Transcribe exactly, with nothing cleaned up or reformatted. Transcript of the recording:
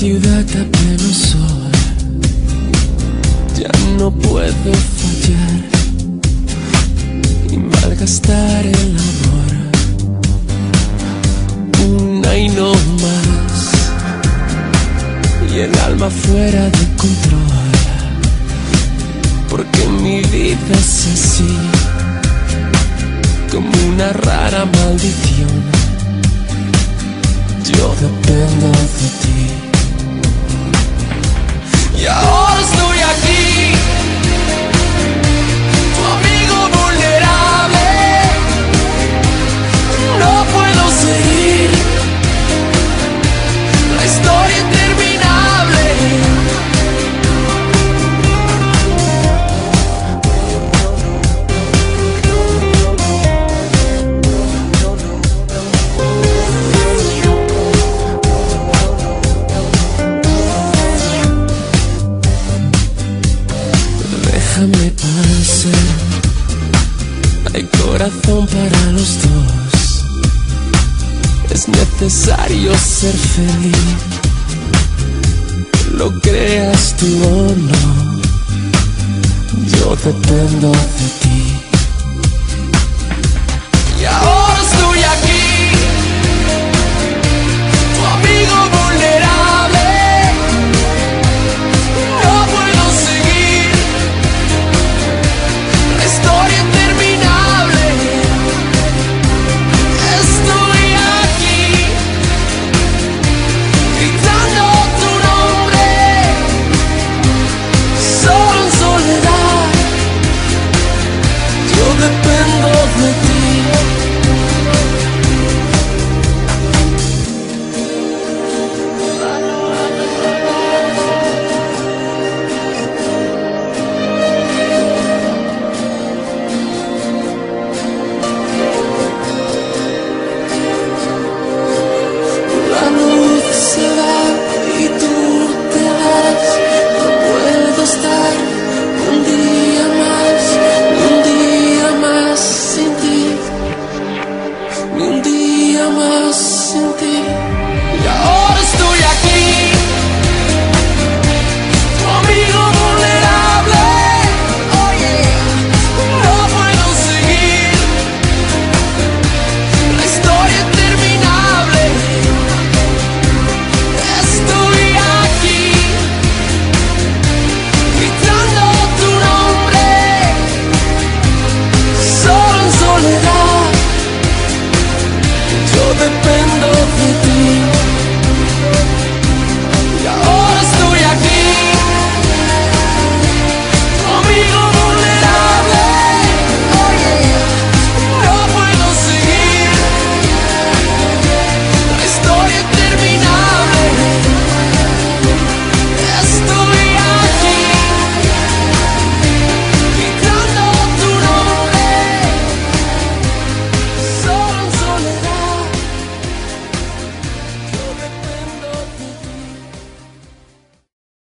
ciudad a pleno sol, ya no puedo fallar y malgastar el amor. Una y no más, y el alma fuera de control, porque mi vida es así, como una rara maldición. Yo dependo de ti. Y ahora estoy aquí, tu amigo vulnerable. No puedo seguir la historia interminable. Déjame pasar, hay corazón para los dos. Es necesario ser feliz, lo creas tú o no. Yo dependo de ti.